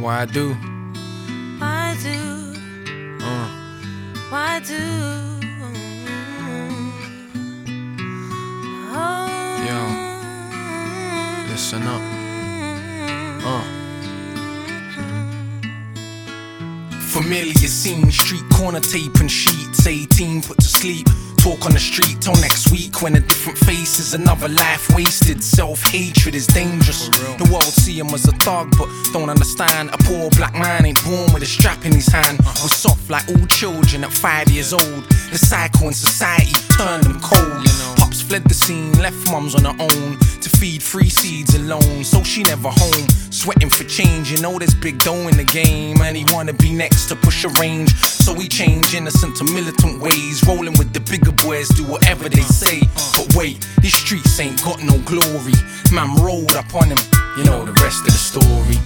Why I do? Why do? Why do? Oh. Yo, listen up. Familiar scene, street corner tape and sheets. 18 put to sleep. Talk on the street till next week when a different face is another life wasted. Self-hatred is dangerous. The world see him as a thug but don't understand. A poor black man ain't born with a strap in his hand. We're soft like all children at 5 years old. The cycle in society turned them cold. Pops fled the scene, left mums on her own to feed 3 seeds alone, so she never home. Sweating for change, you know there's big dough in the game, and he wanna be next to push a range. So we change innocent to militant ways, rolling with the bigger boys, do whatever they say. But wait, these streets ain't got no glory. Man rolled up on him, you know the rest of the story.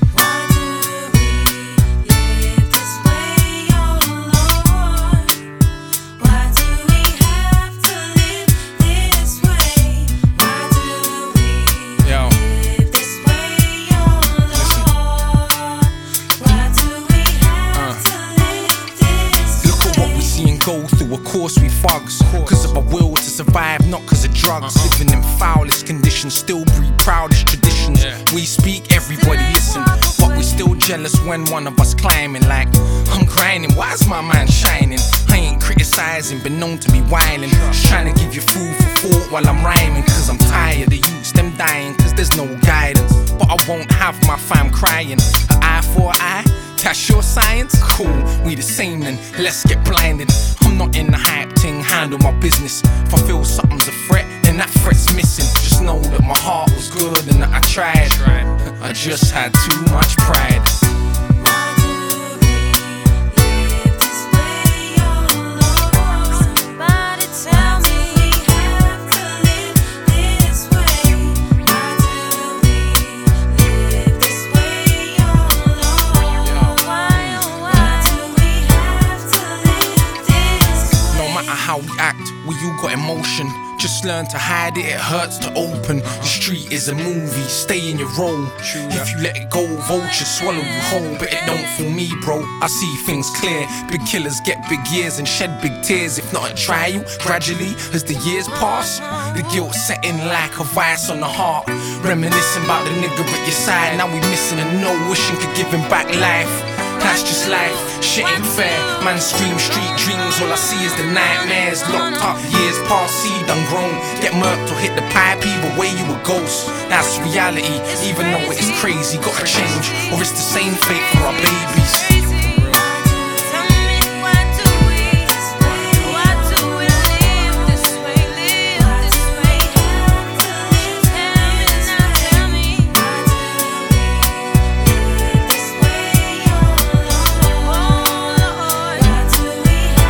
Go through, of course we thugs, cause of our will to survive, not cause of drugs. Living in foulest conditions, still breed proudest traditions. We speak, everybody listen, but we're still jealous when one of us climbing. Like, I'm grinding, why's my man shining? I ain't criticizing, been known to be whining. Just trying to give you food for thought while I'm rhyming, cause I'm tired of youths, them dying, cause there's no guidance. But I won't have my fam crying. An eye for an eye, that's your science? Cool, we the same then, let's get blinded. I'm not in the hype thing, handle my business. If I feel something's a threat, then that threat's missing. Just know that my heart was good and that I tried. I just had too much pride. How we act, we all got emotion. Just learn to hide it, it hurts to open. The street is a movie, stay in your role. If you let it go, vultures swallow you whole. But it don't fool me, bro, I see things clear. Big killers get big years and shed big tears. If not a trial, gradually, as the years pass, the guilt setting like a vice on the heart. Reminiscing about the nigga at your side. Now we missing and no wishing could give him back life. That's just life, shit ain't fair. Man scream street dreams, all I see is the nightmares. Locked up, years past, seed done grown. Get murked or hit the pipe, either way you a ghost. That's reality, even though it is crazy. Gotta change, or it's the same fate for our babies.